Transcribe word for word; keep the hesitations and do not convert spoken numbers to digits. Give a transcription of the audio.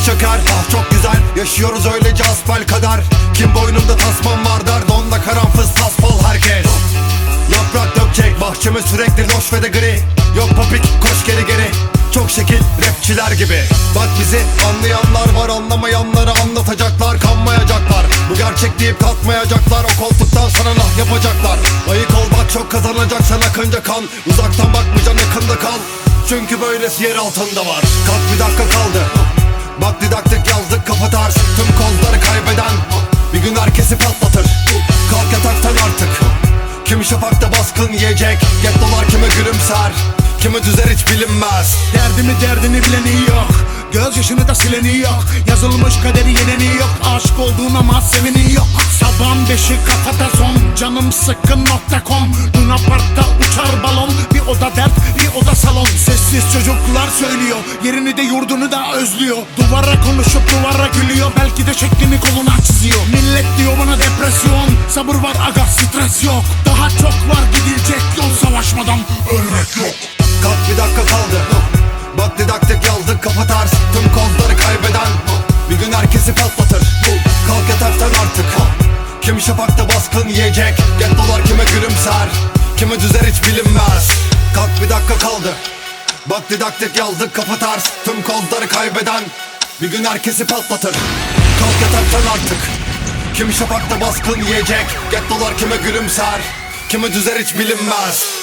çöker. Ah çok güzel yaşıyoruz öylece asbel kader. Kim boynumda tasmam var der, donda karanfız tasfal herkes. Yaprak dökecek bahçemiz sürekli loş ve de gri. Yok popik koş geri geri, çok şekil rapçiler gibi. Bak bizi anlayanlar var, anlamayanları anlatacaklar. Kanmayacaklar, bu gerçek deyip kalkmayacaklar. O koltuktan sana nah yapacaklar. Ayık ol bak çok kazanacaksan akınca kan. Uzaktan bakmayacaksın yakında kal, çünkü böylesi yer altında var. Kalk bir dakika kaldı, bak didaktik yazdık kafa ters. Tüm kozları kaybeden bir gün herkesi patlatır. Kalk yataktan artık, kim şafakta baskın yiyecek. Get dolar kime gülümser, kimi düzer hiç bilinmez. Derdimi derdini bileni yok, gözyaşını da sileni yok. Yazılmış kaderi yeneni yok, aşık olduğun ama seveni yok. Sabahın beşi kafada son, canım sıkkın nokta com. Luna Park'ta uçar balon, bir oda dert bir oda salon. Sessiz çocuklar söylüyor, yerini de yurdunu da özlüyor. Duvara konuşup duvara gülüyor, belki de şeklini koluna çiziyor. Millet diyor bana depresyon, sabır var aga stres yok. Daha çok var gidilecek yol, savaşmadan ölmek yok. Kalk bir dakika kaldı, bak didaktik yazdık kafa ters. Tüm kozları kaybeden bir gün herkesi patlatır. Kalk yataktan artık, kim şafakta baskın yiyecek. Get dolar kime gülümser, kimi düzer hiç bilinmez. Kalk bir dakika kaldı, bak didaktik yazdık kafa ters. Tüm kozları kaybeden bir gün herkesi patlatır. Kalk yataktan artık, kim şafakta baskın yiyecek. Get dolar kime gülümser, kimi düzer hiç bilinmez.